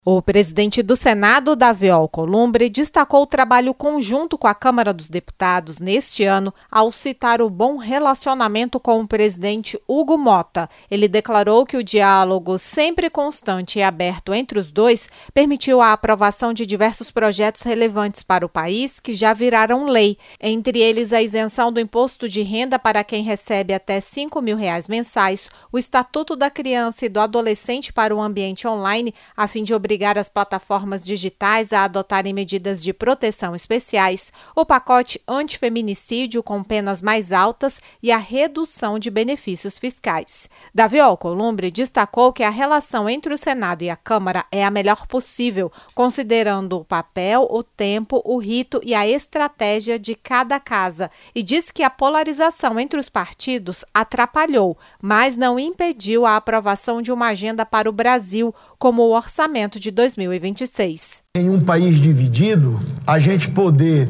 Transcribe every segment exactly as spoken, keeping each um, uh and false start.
O presidente do Senado, Davi Alcolumbre, destacou o trabalho conjunto com a Câmara dos Deputados neste ano ao citar o bom relacionamento com o presidente Hugo Mota. Ele declarou que o diálogo sempre constante e aberto entre os dois permitiu a aprovação de diversos projetos relevantes para o país que já viraram lei, entre eles a isenção do imposto de renda para quem recebe até cinco mil reais mensais, o Estatuto da Criança e do Adolescente para o ambiente online, a fim de obrigar obrigar as plataformas digitais a adotarem medidas de proteção especiais, o pacote antifeminicídio com penas mais altas e a redução de benefícios fiscais. Davi Alcolumbre destacou que a relação entre o Senado e a Câmara é a melhor possível, considerando o papel, o tempo, o rito e a estratégia de cada casa, e disse que a polarização entre os partidos atrapalhou, mas não impediu a aprovação de uma agenda para o Brasil, como o orçamento de dois mil e vinte e seis. Em um país dividido, a gente poder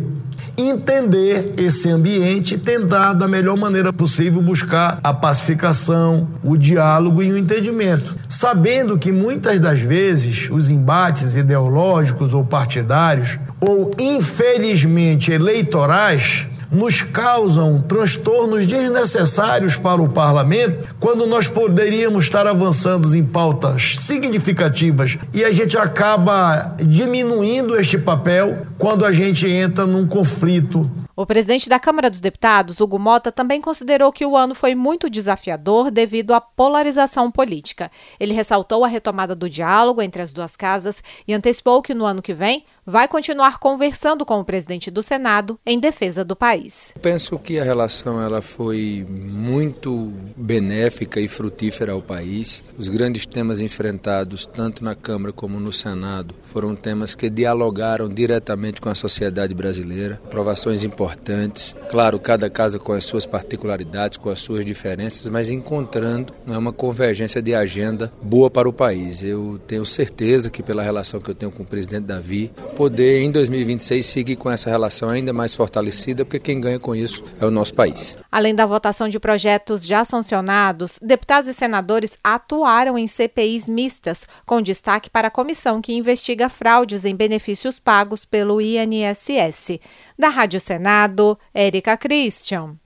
entender esse ambiente e tentar, da melhor maneira possível, buscar a pacificação, o diálogo e o entendimento. Sabendo que muitas das vezes os embates ideológicos ou partidários, ou infelizmente eleitorais, nos causam transtornos desnecessários para o parlamento, quando nós poderíamos estar avançando em pautas significativas e a gente acaba diminuindo este papel quando a gente entra num conflito. O presidente da Câmara dos Deputados, Hugo Mota, também considerou que o ano foi muito desafiador devido à polarização política. Ele ressaltou a retomada do diálogo entre as duas casas e antecipou que no ano que vem vai continuar conversando com o presidente do Senado em defesa do país. Penso que a relação ela foi muito benéfica e frutífera ao país. Os grandes temas enfrentados, tanto na Câmara como no Senado, foram temas que dialogaram diretamente com a sociedade brasileira. Aprovações importantes, claro, cada casa com as suas particularidades, com as suas diferenças, mas encontrando não é, uma convergência de agenda boa para o país. Eu tenho certeza que pela relação que eu tenho com o presidente Davi, poder em dois mil e vinte e seis seguir com essa relação ainda mais fortalecida, porque quem ganha com isso é o nosso país. Além da votação de projetos já sancionados, deputados e senadores atuaram em C P Is mistas, com destaque para a comissão que investiga fraudes em benefícios pagos pelo I N S S. Da Rádio Senado, Érica Christian.